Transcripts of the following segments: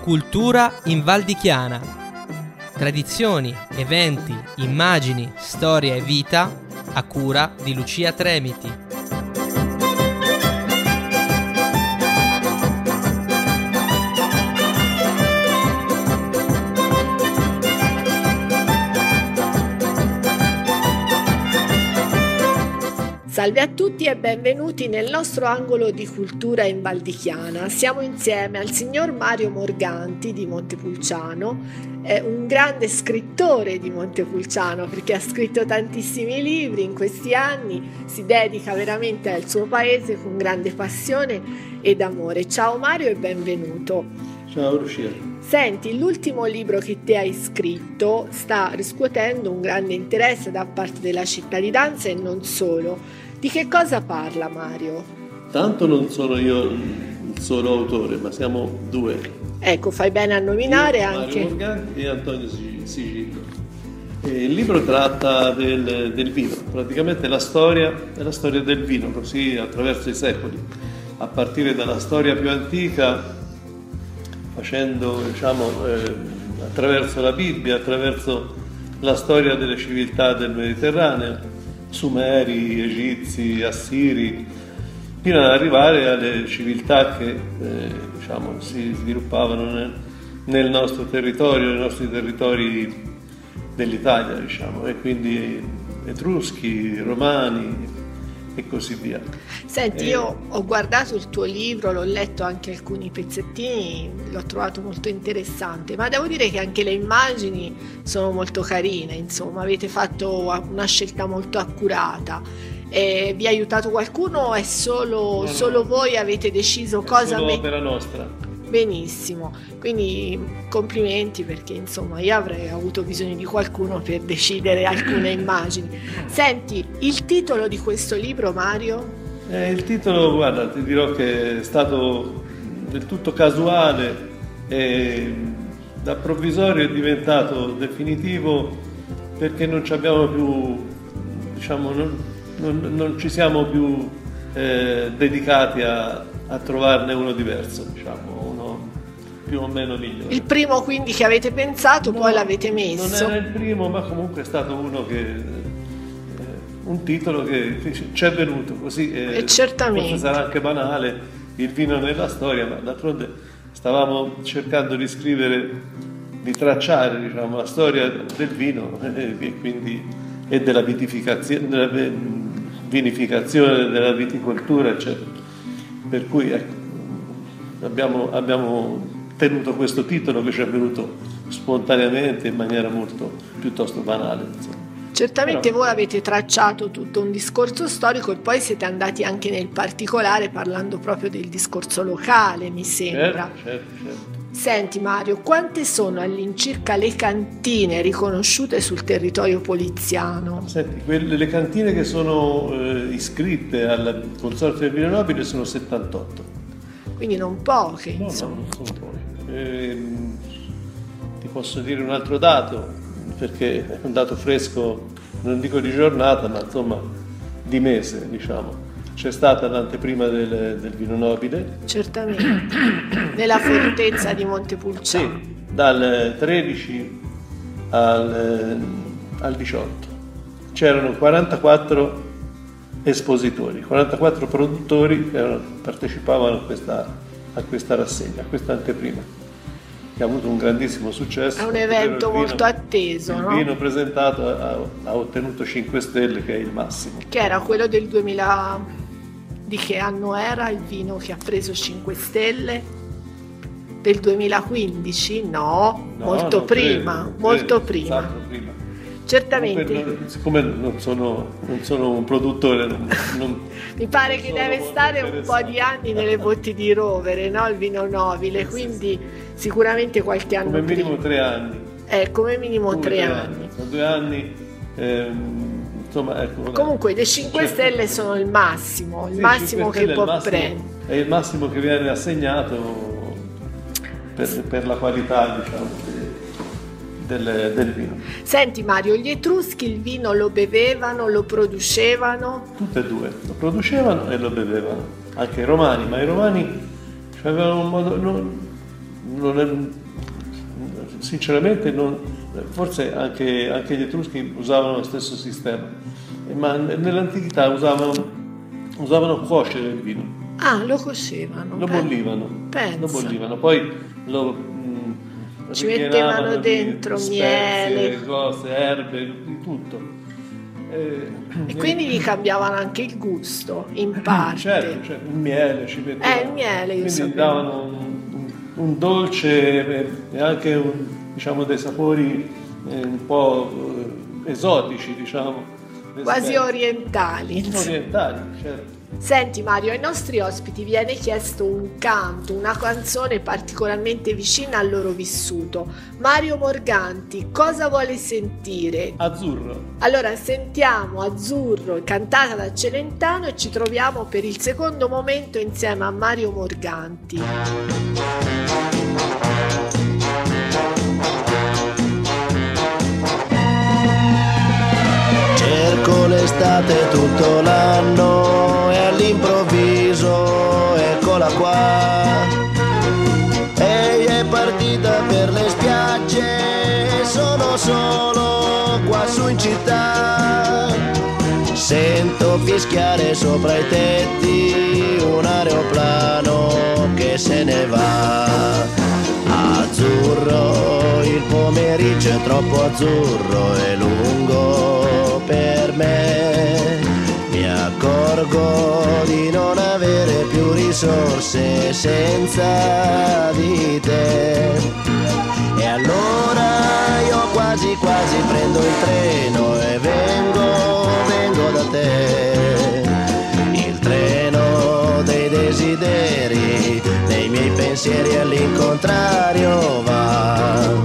Cultura in Val di Chiana. Tradizioni, eventi, immagini, storia e vita a cura di Lucia Tremiti. Salve a tutti e benvenuti nel nostro angolo di cultura in Val di Chiana. Siamo insieme al signor Mario Morganti di Montepulciano, un grande scrittore di Montepulciano perché ha scritto tantissimi libri in questi anni, si dedica veramente al suo paese con grande passione ed amore. Ciao Mario e benvenuto. Ciao Lucia. Senti, l'ultimo libro che te hai scritto sta riscuotendo un grande interesse da parte della cittadinanza e non solo. Di che cosa parla Mario? Tanto non sono io il solo autore, ma siamo due. Ecco, fai bene a nominare io, anche Mario Morganti e Antonio Sigillo. Il libro tratta del vino, praticamente la storia è la storia del vino, così attraverso i secoli, a partire dalla storia più antica, facendo, attraverso la Bibbia, attraverso la storia delle civiltà del Mediterraneo, Sumeri, Egizi, Assiri, fino ad arrivare alle civiltà che si sviluppavano nel nostro territorio, nei nostri territori dell'Italia, e quindi Etruschi, Romani e così via. Senti, io ho guardato il tuo libro, l'ho letto anche alcuni pezzettini, l'ho trovato molto interessante, ma devo dire che anche le immagini sono molto carine, insomma, avete fatto una scelta molto accurata. Vi ha aiutato qualcuno o è solo voi avete deciso cosa mettere? È opera nostra. Benissimo, quindi complimenti perché insomma io avrei avuto bisogno di qualcuno per decidere alcune immagini. Senti, il titolo di questo libro, Mario? Il titolo, guarda, ti dirò che è stato del tutto casuale e da provvisorio è diventato definitivo perché non ci abbiamo più, non ci siamo più dedicati a trovarne uno diverso, uno più o meno migliore. Il primo quindi che avete pensato, poi l'avete messo? Non era il primo, ma comunque è stato uno che un titolo che ci è venuto così. E certamente. Forse sarà anche banale, il vino nella storia, ma d'altronde stavamo cercando di scrivere, di tracciare la storia del vino e della vinificazione, della viticoltura, eccetera. Per cui abbiamo tenuto questo titolo che ci è venuto spontaneamente in maniera piuttosto banale, insomma. Certamente voi avete tracciato tutto un discorso storico e poi siete andati anche nel particolare parlando proprio del discorso locale, mi sembra. Certo. Senti Mario, quante sono all'incirca le cantine riconosciute sul territorio poliziano? Senti, le cantine che sono iscritte al Consorzio del Vino Nobile sono 78. Quindi non poche, No, insomma. non sono poche. Ti posso dire un altro dato, perché è un dato fresco, non dico di giornata, ma insomma di mese, C'è stata l'anteprima del Vino Nobile. Certamente, nella fortezza di Montepulciano. Sì, dal 13 al 18. C'erano 44 espositori, 44 produttori che partecipavano a questa rassegna, a questa anteprima, che ha avuto un grandissimo successo. È un evento molto atteso, no? Il vino presentato ha ottenuto 5 stelle, che è il massimo. Che era quello del 2000... Di che anno era il vino che ha preso 5 stelle? Del 2015? No, molto prima. Certamente. Comunque, siccome non sono un produttore, mi pare che deve stare un po' di anni nelle botti di rovere, no? Il vino nobile, quindi sicuramente qualche anno come minimo prima. 3 anni. Come minimo 3 anni. Sono 2 anni. Comunque le 5 stelle sono il massimo, che può prendere. È il massimo che viene assegnato per la qualità, del vino. Senti Mario, gli Etruschi il vino lo bevevano, lo producevano? Tutte e due, lo producevano e lo bevevano, anche i Romani, ma i Romani avevano un modo, non è, sinceramente forse anche gli Etruschi usavano lo stesso sistema, ma nell'antichità usavano cuocere il vino. Ah, lo cuocevano. Lo bollivano. Poi ci mettevano dentro di miele, cose, erbe, di tutto. E quindi gli cambiavano anche il gusto, in parte. Certo, il miele ci mettevano. Il miele, io quindi sapevo. davano un dolce e anche dei sapori un po' esotici, diciamo. Quasi orientali. Orientali, certo. Senti Mario, ai nostri ospiti viene chiesto un canto, una canzone particolarmente vicina al loro vissuto. Mario Morganti, cosa vuole sentire? Azzurro. Allora sentiamo Azzurro, cantata da Celentano, e ci troviamo per il secondo momento insieme a Mario Morganti. Cerco l'estate tutto l'anno e all'improvviso eccola qua. Ehi, è partita per le spiagge e sono solo qua su in città. Sento fischiare sopra i tetti un aeroplano che se ne va. Azzurro, il pomeriggio è troppo azzurro e lungo per me. Mi accorgo di non avere più risorse senza di te. E allora io quasi prendo il treno e vengo da te. Il treno dei desideri, dei miei pensieri all'incontrario va.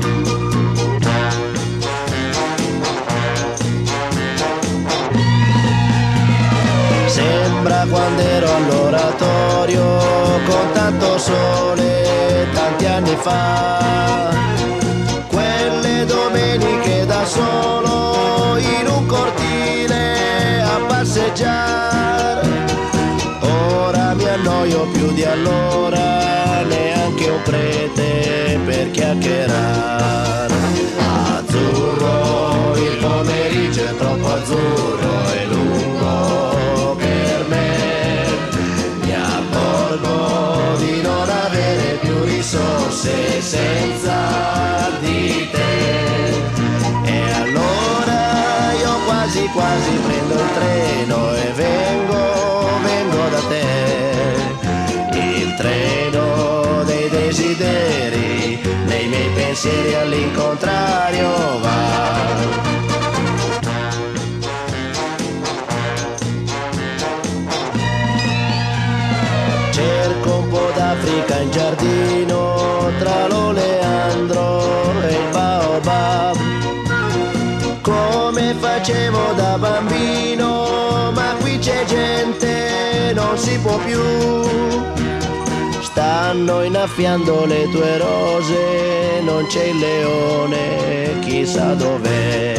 Sembra quando ero all'oratorio con tanto sole tanti anni fa. Quelle domeniche da solo in un cortile a passeggiare. Ora mi annoio più di allora, neanche un prete per chiacchierare. Azzurro, il pomeriggio è troppo azzurro e lungo per me. Mi accorgo di non avere più risorse senza di te. E allora io quasi prendo il treno e vengo da te. Il treno dei desideri, nei miei pensieri all'incontrario va. Cerco un po' d'Africa in giardino tra l'oleandro e il baobab, come facevo da bambino, ma qui c'è gente, non si può più. Stanno innaffiando le tue rose, non c'è il leone, chissà dov'è.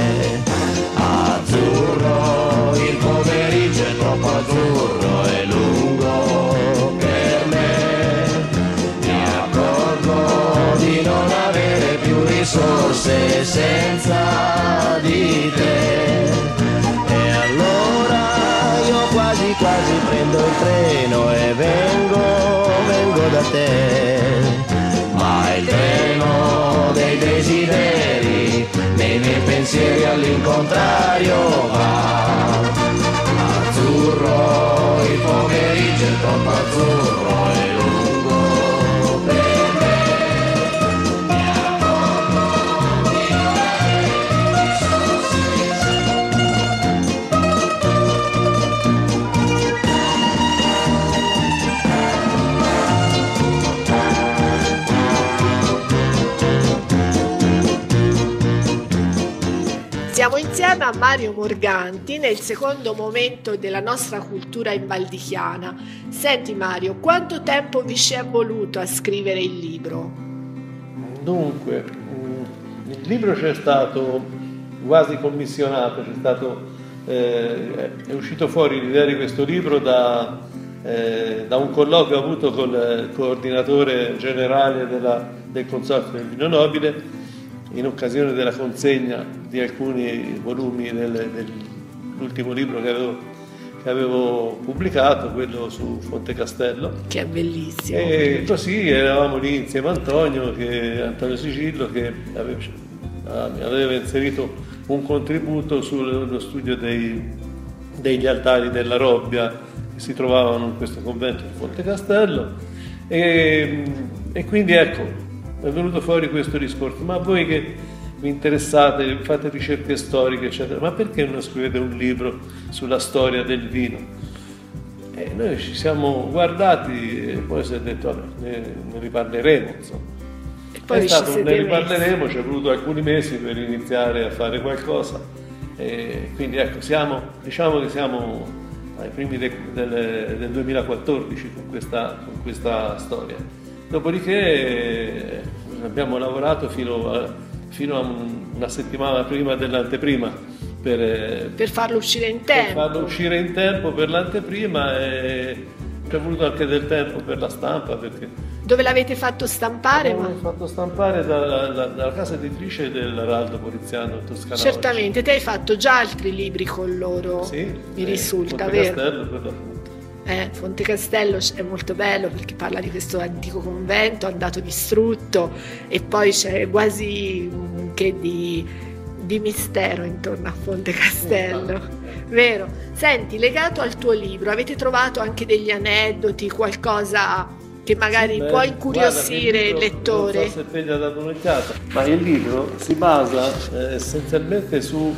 Azzurro, il pomeriggio è troppo azzurro e lungo per me. Mi accorgo di non avere più risorse senza di te. E allora io quasi prendo il treno e vengo da te. Ma il treno dei desideri, nei miei pensieri all'incontrario va. Azzurro, il pomeriggio è troppo azzurro e lungo per me. Mi accorgo di non avere risorse Siamo insieme a Mario Morganti nel secondo momento della nostra cultura invaldichiana. Senti Mario, quanto tempo vi ci è voluto a scrivere il libro? Dunque, il libro c'è stato quasi commissionato, è uscito fuori l'idea di questo libro da un colloquio avuto col coordinatore generale del Consorzio del Vino Nobile in occasione della consegna di alcuni volumi dell'ultimo libro che avevo pubblicato, quello su Fonte Castello. Che è bellissimo. E così eravamo lì insieme a Antonio Sigillo, che aveva inserito un contributo sullo studio degli altari della Robbia che si trovavano in questo convento di Fonte Castello, e quindi ecco, è venuto fuori questo discorso: ma voi che vi interessate, fate ricerche storiche eccetera, ma perché non scrivete un libro sulla storia del vino? E noi ci siamo guardati e poi si è detto vabbè, ne riparleremo, insomma. E poi Ne riparleremo, ci è voluto alcuni mesi per iniziare a fare qualcosa, e quindi ecco, diciamo che siamo ai primi del 2014 con questa storia. Dopodiché abbiamo lavorato fino a una settimana prima dell'anteprima per farlo uscire in tempo. Per farlo uscire in tempo per l'anteprima, e ci è voluto anche del tempo per la stampa, perché Dove l'avete fatto stampare? l'abbiamo fatto stampare dalla casa editrice dell'Araldo Poliziano Toscana. Certamente, te hai fatto già altri libri con loro, sì, mi risulta, Fonte vero? Castello, per l'appunto. Fonte Castello è molto bello perché parla di questo antico convento andato distrutto, e poi c'è quasi che di mistero intorno a Fonte Castello, vero? Senti, legato al tuo libro, avete trovato anche degli aneddoti, qualcosa che magari può incuriosire il lettore? Non so se te gli ha dato un'occhiata, ma il libro si basa essenzialmente su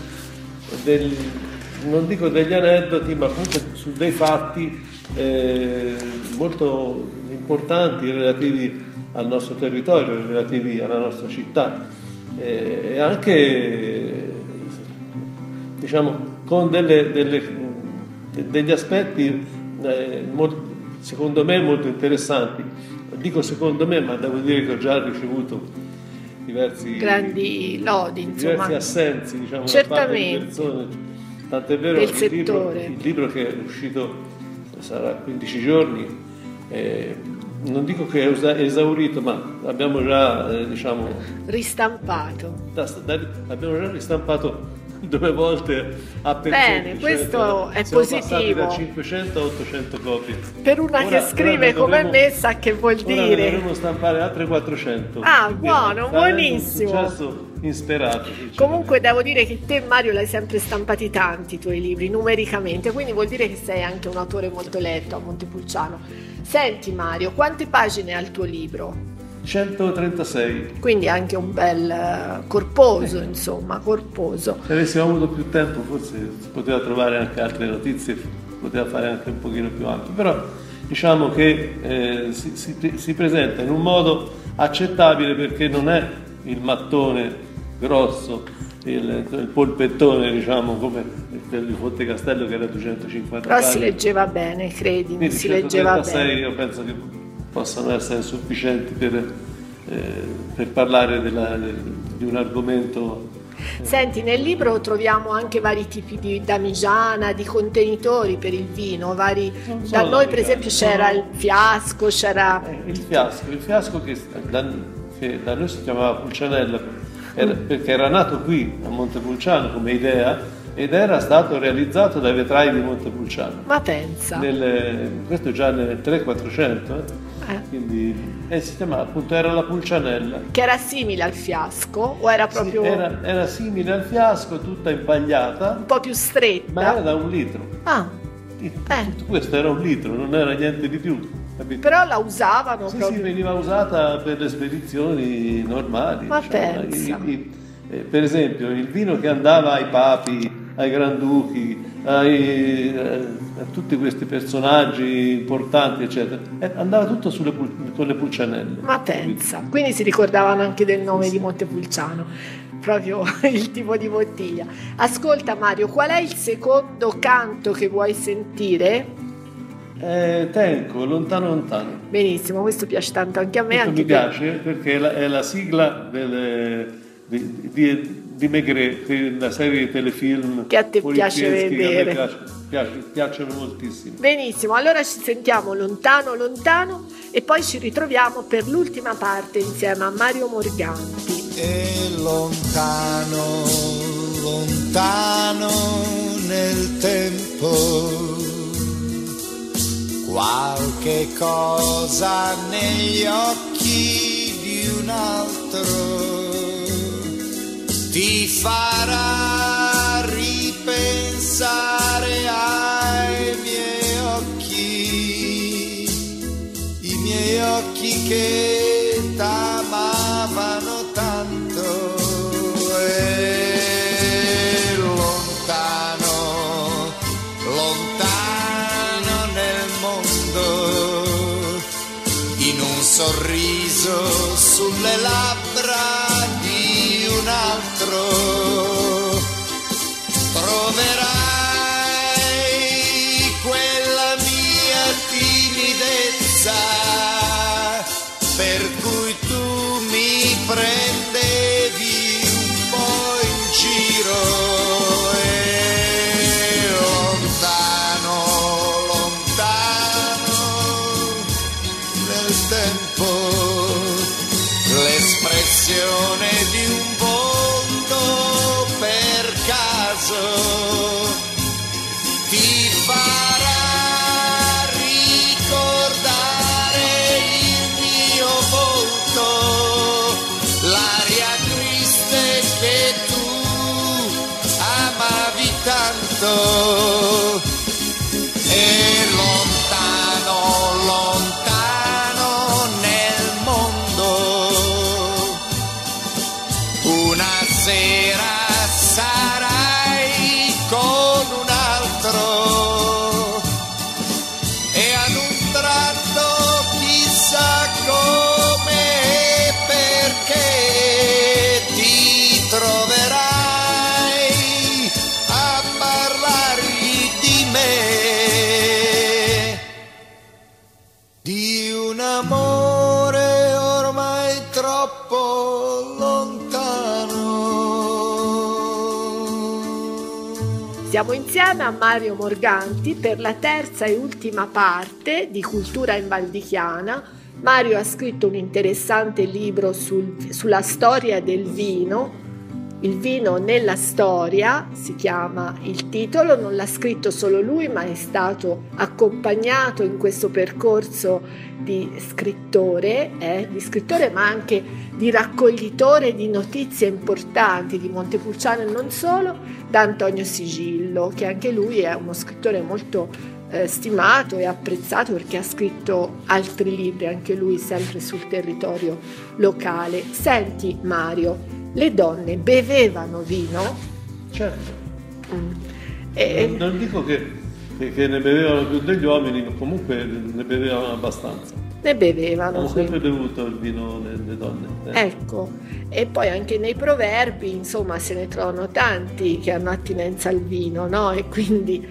non dico degli aneddoti, ma comunque su dei fatti molto importanti relativi al nostro territorio, relativi alla nostra città, e anche diciamo con degli aspetti secondo me molto interessanti. Dico secondo me, ma devo dire che ho già ricevuto diversi grandi lodi, insomma, diversi assensi, diciamo, certamente, da parte di persone. Tant'è vero del che il libro che è uscito sarà 15 giorni, non dico che è esaurito, ma abbiamo già ristampato. Abbiamo già ristampato 2 volte a pezzetti. Bene, questo è siamo positivo. Passati da 500 a 800 copie. Per una che scrive come me sa che vuol dire. Dovremmo stampare altre 400. Buono, buonissimo. Un successo insperato. Comunque devo dire che te, Mario, l'hai sempre stampati tanti i tuoi libri, numericamente, quindi vuol dire che sei anche un autore molto letto a Montepulciano. Senti Mario, quante pagine ha il tuo libro? 136. Quindi anche un bel corposo, insomma, corposo. Se avessimo avuto più tempo forse si poteva trovare anche altre notizie, poteva fare anche un pochino più ampio, però diciamo che si presenta in un modo accettabile, perché non è il mattone grosso, il polpettone, diciamo, come quello di Fonte Castello che era 250 però pagine. Si leggeva bene, credimi, quindi si leggeva bene. Io penso che possano essere sufficienti per parlare di un argomento. Senti, nel libro troviamo anche vari tipi di damigiana, di contenitori per il vino, da noi per esempio c'era il fiasco, c'era... Il fiasco che da noi si chiamava Pulcianella, perché era nato qui a Montepulciano come idea, ed era stato realizzato dai vetrai di Montepulciano. Ma pensa! Questo già nel 300-400, quindi si chiamava, appunto, era la Pulcianella. Che era simile al fiasco, o era proprio... Sì, era simile al fiasco, tutta impagliata. Un po' più stretta. Ma era da 1 litro. Tutto questo era 1 litro, non era niente di più. Capito? Però la usavano proprio. Sì, veniva usata per le spedizioni normali. Ma pensa. Per esempio, il vino che andava ai papi, ai granduchi, a tutti questi personaggi importanti, eccetera, andava tutto con le pulcianelle. Ma pensa, quindi si ricordavano anche del nome di Montepulciano, proprio il tipo di bottiglia. Ascolta Mario, qual è il secondo canto che vuoi sentire? Tenco, Lontano Lontano. Benissimo, questo piace tanto anche a me. Mi piace perché è la sigla del di Maigret, una serie di telefilm che a te piace vedere. Che a me piacciono moltissimo. Benissimo, allora ci sentiamo lontano lontano e poi ci ritroviamo per l'ultima parte insieme a Mario Morganti. E lontano, lontano nel tempo, qualche cosa negli occhi di un altro ti farà ripensare ai miei occhi che t'amavano tanto. E lontano, lontano nel mondo, in un sorriso sulle labbra di un altro, troverai quella mia timidezza per cui tu mi prendevi un po' in giro. E lontano, lontano nel tempo, l'espressione di un volto per caso ti farà ricordare il mio volto, l'aria triste che tu amavi tanto. E lontano, lontano nel mondo, una sera sarai con un altro e ad un tratto chissà come e perché ti troverai a parlare di me, di un amore ormai troppo lontano. Siamo insieme a Mario Morganti per la terza e ultima parte di Cultura in Val di Chiana. Mario ha scritto un interessante libro sulla storia del vino. Il vino nella storia si chiama il titolo, non l'ha scritto solo lui, ma è stato accompagnato in questo percorso di scrittore ma anche di raccoglitore di notizie importanti di Montepulciano e non solo, da Antonio Sigillo, che anche lui è uno scrittore molto stimato e apprezzato perché ha scritto altri libri, anche lui sempre sul territorio locale. Senti Mario, le donne bevevano vino? Certo. Non dico che ne bevevano più degli uomini, ma comunque ne bevevano abbastanza. Ne bevevano. Hanno sempre bevuto il vino le donne. Ecco, e poi anche nei proverbi, insomma, se ne trovano tanti che hanno attinenza al vino, no? E quindi,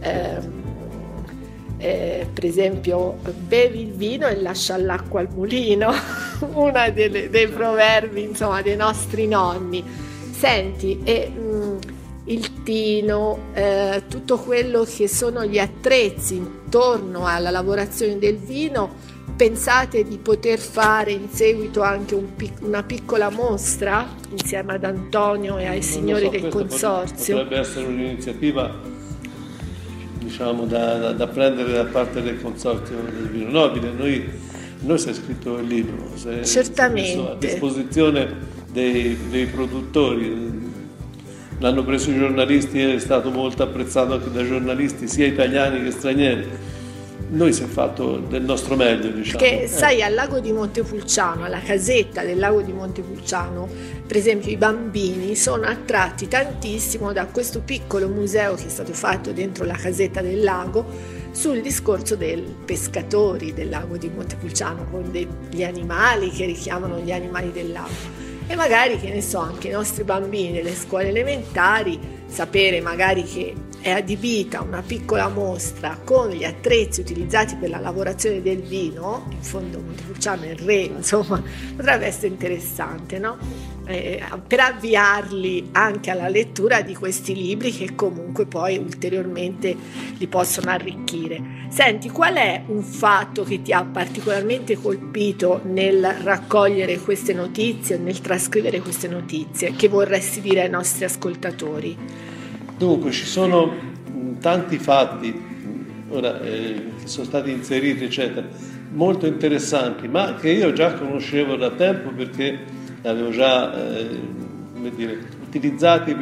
per esempio, bevi il vino e lascia l'acqua al mulino, uno dei proverbi, insomma, dei nostri nonni. Senti, il tino, tutto quello che sono gli attrezzi intorno alla lavorazione del vino, pensate di poter fare in seguito anche una piccola mostra insieme ad Antonio e ai signori del consorzio? Potrebbe essere un'iniziativa, diciamo, da prendere da parte del consorzio del vino nobile. Noi si è scritto il libro, certamente, si è messo a disposizione dei produttori. L'hanno preso i giornalisti, è stato molto apprezzato anche dai giornalisti sia italiani che stranieri. Noi si è fatto del nostro meglio, diciamo. Perché sai, al lago di Montepulciano, alla casetta del lago di Montepulciano, per esempio i bambini sono attratti tantissimo da questo piccolo museo che è stato fatto dentro la casetta del lago sul discorso dei pescatori del lago di Montepulciano, con degli animali che richiamano gli animali del lago. E magari, che ne so, anche i nostri bambini delle scuole elementari, sapere magari che è adibita una piccola mostra con gli attrezzi utilizzati per la lavorazione del vino, in fondo Montepulciano è il re, insomma, potrebbe essere interessante, no? per avviarli anche alla lettura di questi libri che comunque poi ulteriormente li possono arricchire. Senti, qual è un fatto che ti ha particolarmente colpito nel raccogliere queste notizie, nel trascrivere queste notizie, che vorresti dire ai nostri ascoltatori? Dunque, ci sono tanti fatti ora che sono stati inseriti, eccetera, molto interessanti, ma che io già conoscevo da tempo perché li avevo già utilizzati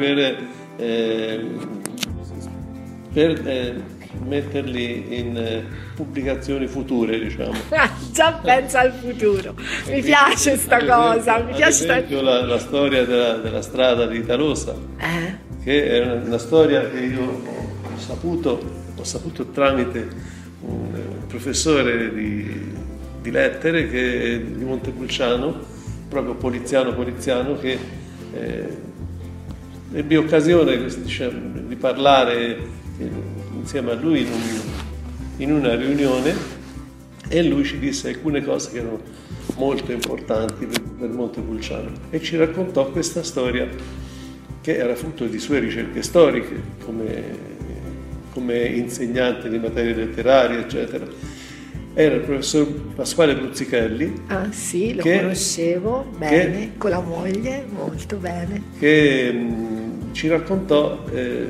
per metterli in pubblicazioni future, diciamo. Già pensa al futuro, mi piace sta cosa, mi piace. Ad esempio la storia della strada di Talosa, che è una storia che io ho saputo tramite un professore di lettere di Montepulciano, proprio poliziano, che ebbi occasione di parlare insieme a lui in una riunione, e lui ci disse alcune cose che erano molto importanti per Montepulciano e ci raccontò questa storia che era frutto di sue ricerche storiche come insegnante di materie letterarie, eccetera. Era il professor Pasquale Bruzzichelli. Ah sì, lo conoscevo bene, con la moglie, molto bene. Che ci raccontò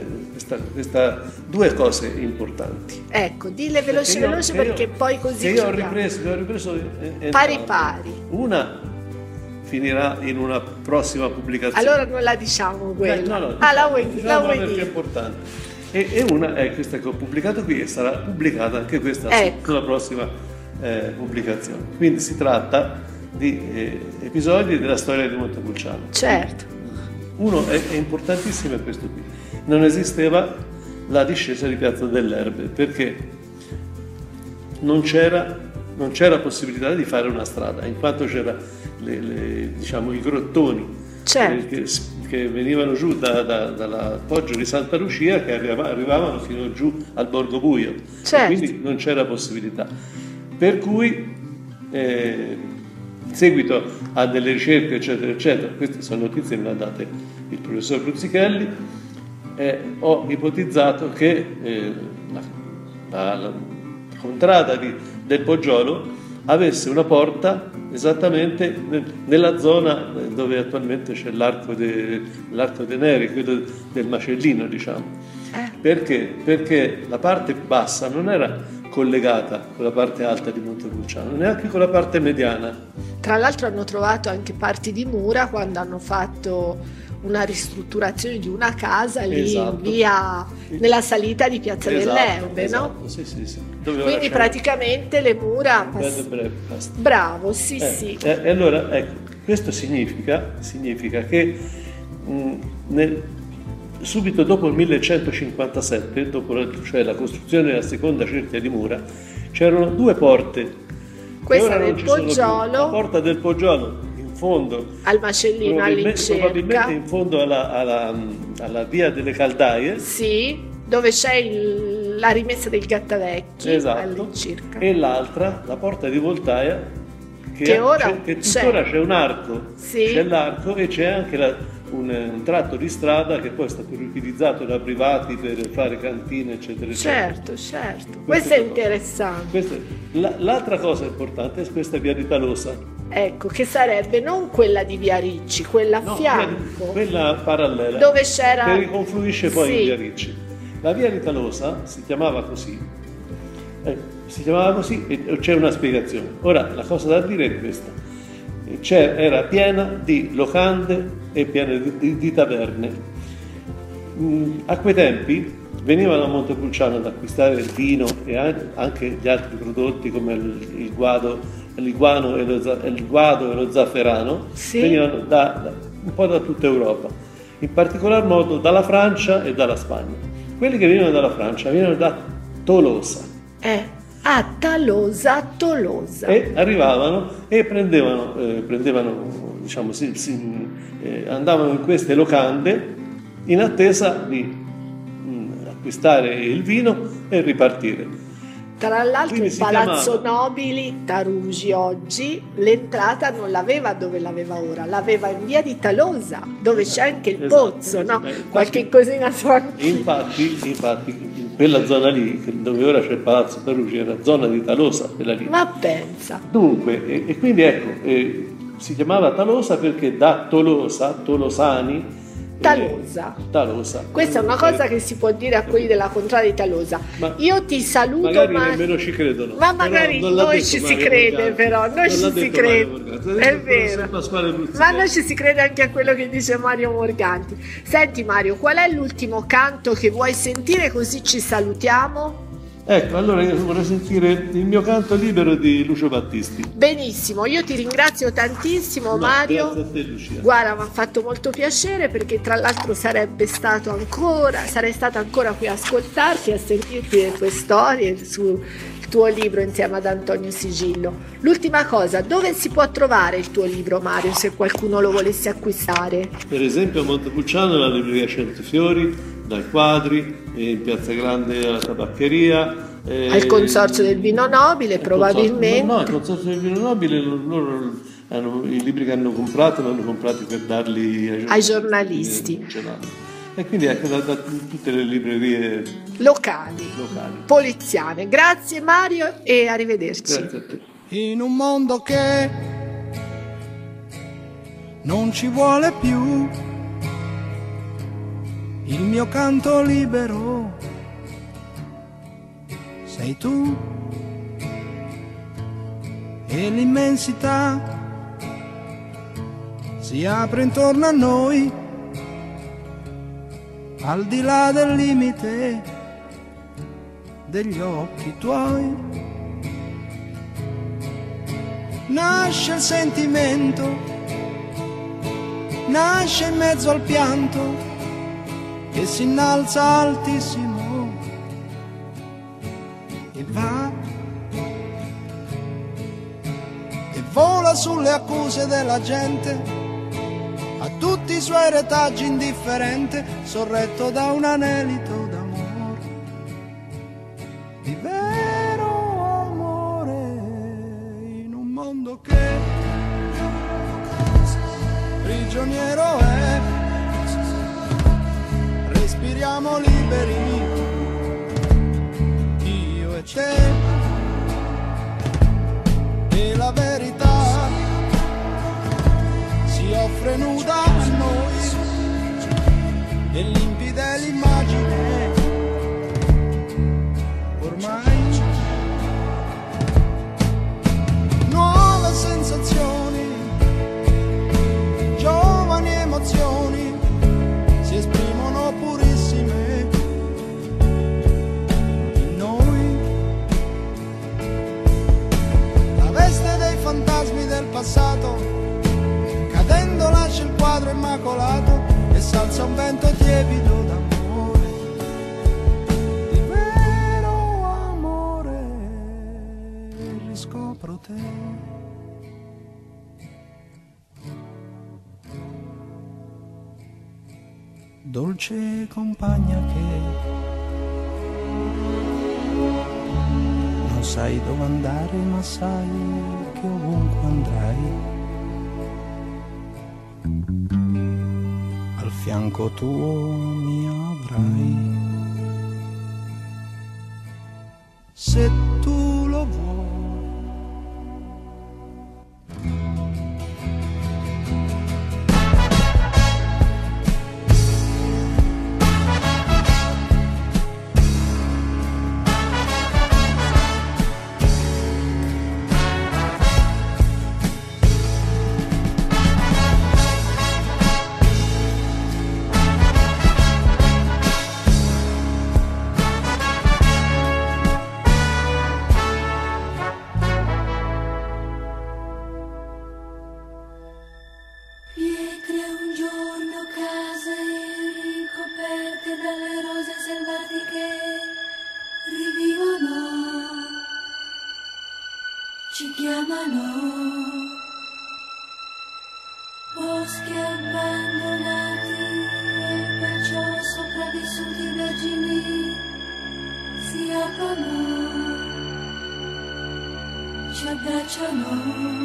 due cose importanti. Ecco, dille veloce perché poi così io ho ripreso pari pari. Una finirà in una prossima pubblicazione. Allora non la diciamo quella. No, la vuoi perché dire? è importante. E una è questa che ho pubblicato qui e sarà pubblicata anche questa sulla prossima pubblicazione. Quindi si tratta di episodi della storia di Montepulciano. Certo. Uno è importantissimo, è questo qui. Non esisteva la discesa di Piazza dell'Erbe perché non c'era possibilità di fare una strada, in quanto c'era i grottoni. Certo. Che venivano giù dall'appoggio di Santa Lucia, che arrivavano fino giù al Borgo Buio. Certo. Quindi non c'era possibilità. Per cui, in seguito a delle ricerche, eccetera, eccetera, queste sono notizie che mi ha date il professor Bruzzichelli, ho ipotizzato che la contrada del Poggiolo avesse una porta esattamente nella zona dove attualmente c'è l'Arco dei Neri, quello del Macellino, diciamo. Perché la parte bassa non era collegata con la parte alta di Montepulciano, neanche con la parte mediana. Tra l'altro hanno trovato anche parti di mura quando hanno fatto una ristrutturazione di una casa lì, esatto, via nella salita di Piazza dell'Erbe, esatto, no? Sì. Quindi praticamente le mura bravo, sì. E allora, ecco, questo significa che subito dopo il 1157, cioè la costruzione della seconda cerchia di mura, c'erano due porte. Questa del Poggiolo, la porta del Poggiolo in fondo al Macellino, all'incirca, probabilmente in fondo alla via delle Caldaie, sì, dove c'è la rimessa del Gattavecchi, esatto, all'incirca. E l'altra, la porta di Voltaia, che tuttora c'è un arco, sì. C'è l'arco e c'è anche un tratto di strada che poi è stato riutilizzato da privati per fare cantine, eccetera. Certo. Questo è interessante. L'altra cosa importante è questa via di Talosa. Ecco, che sarebbe non quella di Via Ricci, quella a fianco. Quella parallela. Dove c'era... Che riconfluisce poi in Via Ricci. La via di Talosa si chiamava così. E c'è una spiegazione. Ora, la cosa da dire è questa. Era piena di locande e piena di taverne. A quei tempi venivano a Montepulciano ad acquistare il vino e anche gli altri prodotti come il guado e lo zafferano, sì. Venivano un po' da tutta Europa, in particolar modo dalla Francia e dalla Spagna. Quelli che venivano dalla Francia venivano da Tolosa. Tolosa. E arrivavano e prendevano andavano in queste locande in attesa di acquistare il vino e ripartire. Tra l'altro Quindi il si Palazzo chiamava- Nobili Tarugi oggi l'entrata non l'aveva dove l'aveva ora, l'aveva in via di Talosa, dove c'è anche il Esatto, pozzo, no? infatti- Qualche cosina E infatti, in quella zona lì, dove ora c'è il Palazzo Tarugi, era zona di Talosa, quella lì. Ma pensa, Dunque, e quindi ecco, si chiamava Talosa perché da Tolosa, Tolosani, Talosa. Questa è una cosa che si può dire a quelli della contrada di Talosa. Ma Io ti saluto, magari ma nemmeno ci credono. ma magari Però non l'ha noi detto ci si Mario crede, Morgante. però noi Non ci l'ha si detto crede, Mario Morgante, l'ha è detto il vero. professor Pasquale Luzzichelli. Ma noi ci si crede anche a quello che dice Mario Morganti. Senti Mario, qual è l'ultimo canto che vuoi sentire così ci salutiamo? Ecco, allora io vorrei sentire il mio canto libero di Lucio Battisti. Benissimo, io ti ringrazio tantissimo No, Mario. grazie a te, Lucia. Guarda, mi ha fatto molto piacere perché tra l'altro sarei stata ancora qui a ascoltarti, a sentirti le tue storie sul tuo libro insieme ad Antonio Sigillo. L'ultima cosa, dove si può trovare il tuo libro Mario se qualcuno lo volesse acquistare? Per esempio a Montepulciano alla libreria Centofiori, dai Quadri, in Piazza Grande alla tabaccheria. Al Consorzio del Vino Nobile probabilmente. No, il Consorzio del Vino Nobile, loro i libri che hanno comprato li hanno comprati per darli ai giornalisti. E quindi ecco da tutte le librerie locali, poliziane. Grazie Mario e arrivederci. Grazie a te. In un mondo che non ci vuole più, il mio canto libero sei tu, e l'immensità si apre intorno a noi, al di là del limite degli occhi tuoi. Nasce il sentimento, nasce in mezzo al pianto che si innalza altissimo e va e vola sulle accuse della gente, a tutti i suoi retaggi indifferente, sorretto da un anelito d'amore, di vero amore, in un mondo che prigioniero è. Respiriamo liberi, io e te, e la verità si offre nuda a noi, e limpida è l'immagine, ormai. Nuove sensazioni, giovani emozioni si esprimono purissime in noi. La veste dei fantasmi del passato, cadendo lascia il quadro immacolato e s'alza un vento tiepido d'amore, di vero amore, e riscopro te. Dolce compagna che non sai dove andare, ma sai che ovunque andrai, al fianco tuo mi avrai, se tu lo vuoi. Pietre un giorno, case ricoperte dalle rose selvatiche rivivono, ci chiamano, boschi abbandonati e perciò sopravvissuti vergini si aprono ci abbracciano.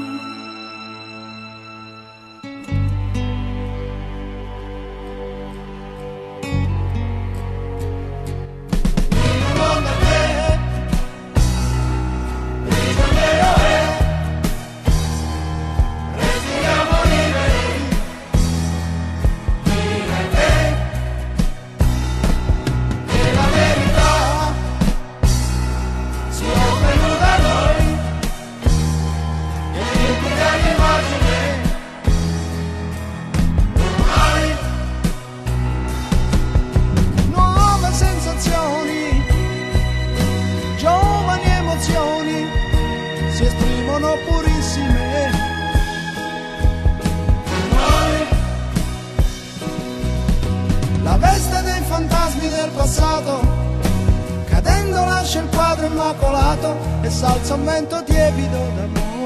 Cadendo lascia il quadro immacolato e s'alza un vento tiepido d'amore.